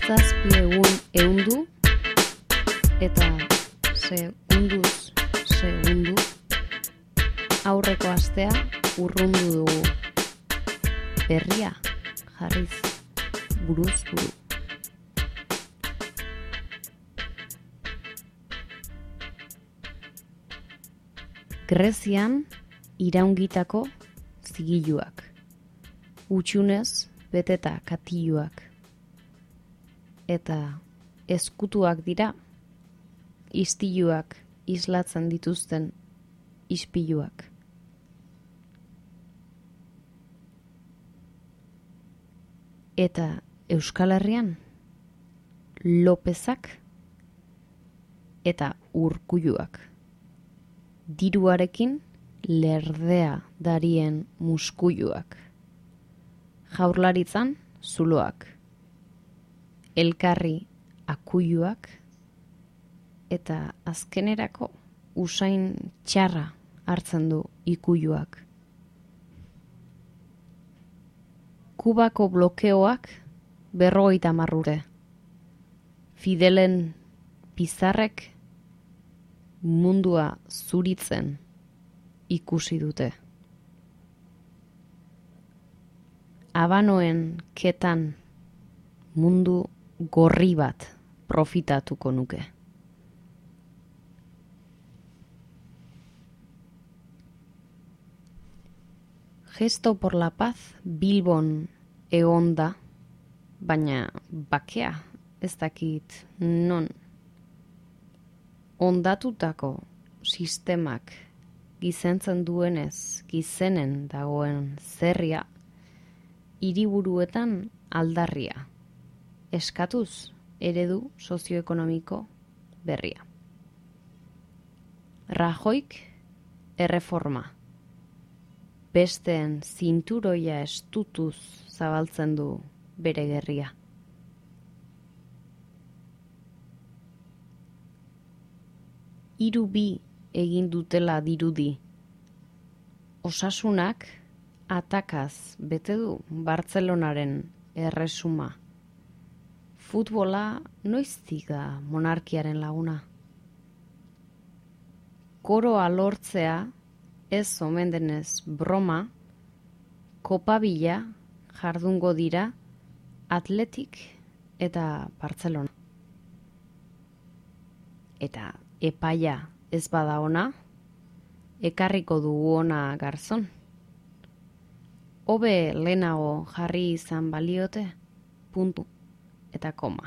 7 egun ehundu eta segunduz segundu aurreko astea urrundu dugu. Berria jarriz buruz buru. Grezian iraungitako zigiluak, utxunez beteta katiluak, eta ezkutuak dira istiluak islatzen dituzten ispiluak. Eta Euskal Herrian Lopezak eta Urkulluak. Diruarekin lerdea darien muskulluak. Jaurlaritzan zuloak. Elkarri akulluak. Eta azkenerako usain txarra hartzen du ikulluak. Kubako blokeoak 50 urte. Fidelen pizarrek mundua zuritzen ikusi dute. Abanoen ketan mundu gorri bat profitatuko nuke. Gesto por la paz Bilbon egon da, baina bakea ez dakit non. Ondatutako sistemak gizentzen duenez gizenen dagoen zerria, hiriburuetan aldarria, eskatuz eredu sozioekonomiko berria. Rajoik erreforma, besteen zinturoia estutuz zabaltzen du bere gerria. Hiru bi egin dutela dirudi. Osasunak atakaz bete du Bartzelonaren erresuma. Futbola noiztik da monarkiaren laguna. Koroa lortzea ez omen denez broma, kopabila jardungo dira Atletik eta Bartzelona. Eta epaia ez bada ona, ekarriko dugu ona garzon. Hobe lehenago jarri izan baliote, puntu eta koma.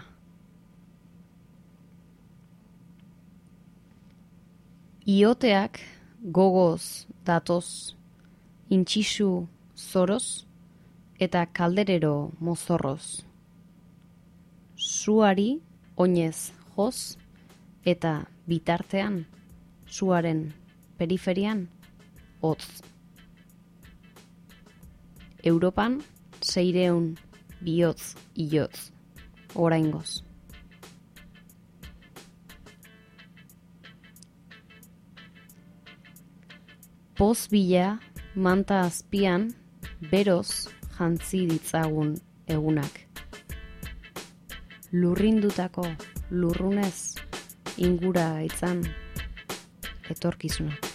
Ioteak gogoz datoz, intxisu zoroz eta kalderero mozorroz. Suari oinez joz eta bitartean, suaren periferian, hotz. Europan 600 bihotz iotz, oraingoz. Poz bila manta azpian, beroz jantzi ditzagun egunak. Lurrindutako lurrunez ingura itzan etorkizunak.